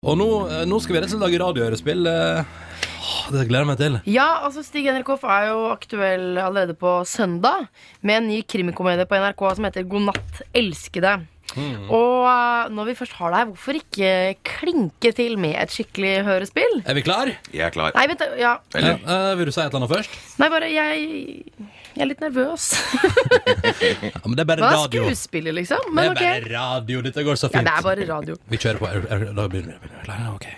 Og nå skal vi rett og slett lage radiohørespill. Det gleder jeg meg til. Ja, altså Stig Henrik Hoff er jo aktuell allerede på søndag med en ny krimikomedie på NRK som heter God natt, elskede. Og når vi først har det her, hvorfor ikke klinke til med et skikkelig hørespill? Er vi klar? Jeg er klar. Nei, vent, ja. Vil du si et eller annet først? Nei, bare jeg er litt nervøs. Ja, men det er bare Hva er radio. skuespiller, liksom? Det Men er bare radio, dette går så Ja, fint. det er bare radio. Vi kjører på. Da begynner vi. Klar? Ok.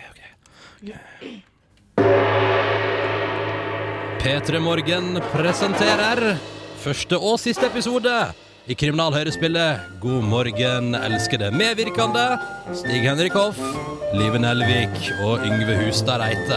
P3 Morgen presenterer første og siste episode i kriminalhørespillet God morgen, elskede. Medvirkende Stig Henrik Hoff, Live Nelvik og Yngve Hustad Reite.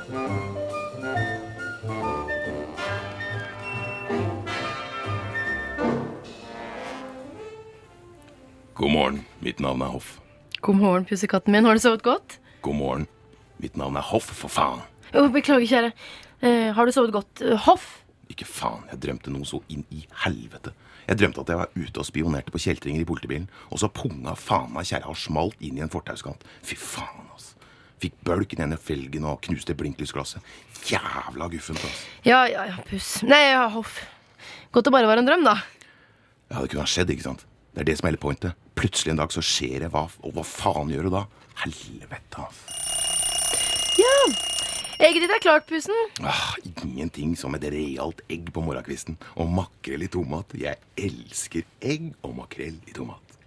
God morgen, mitt navn er Hoff. God morgen, pussekatten min. Har du sovet godt? God morgen, mitt navn er Hoff, for faen. Beklager, kjære. Har du sovet godt? Hoff? Ikke faen, jeg drømte noe så inn i helvete. Jeg drømte at jeg var ute og spionerte på kjeltringer i politibilen, og så punga faen meg kjære og smalt inn i en fortauskant. Fy faen, altså. Fikk bølken inn i felgen og knuste blinklysglasset. Jævla guffent, altså. Ja, puss. Nei, ja, Hoff. Godt det bare var en drøm, da. Ja, det kunne ha skjedd, ikke sant? Det er det som er hele pointet. Plutselig en dag så skjer det, og hva faen gjør du da? Helvete, altså. Ja, egget ditt er klart, pussen. Ingenting som et realt egg på morgenkvisten og makrell i tomat. Jeg elsker egg og makrell i tomat.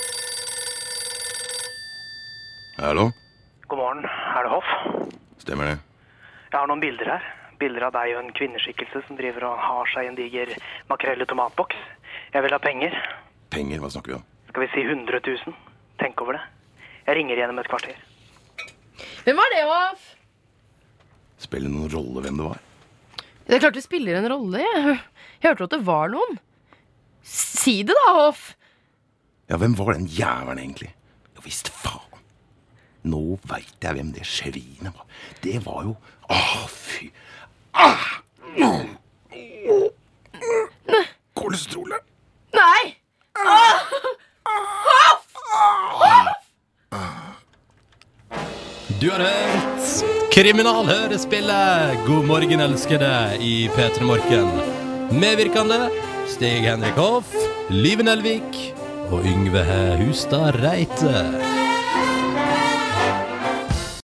Hallo? God morgen, er det Hoff? Stemmer det? Jeg har noen bilder her. Bilder av deg og en kvinneskikkelse som driver og har seg en diger makrell i tomatboks. Jeg vil ha penger. Penger, hva snakker vi om? Skal vi si 100 000? Tenk over det. Jeg ringer igjen om et kvarter. Hvem var det, Hoff? Spiller det noen rolle hvem det var? Det er klart vi spiller en rolle. Jeg hørte at det var noen. Si det da, Hoff. Ja, hvem var den jævelen egentlig? Jo visst faen. Nå vet jeg hvem det svinet var. Det var jo... fy... Kolesterolet. Nei! Du har hørt kriminalhørespillet God morgen, elskede i P3 Morgen. Medvirkende Stig Henrik Hoff, Live Nelvik og Yngve Hustad Reite.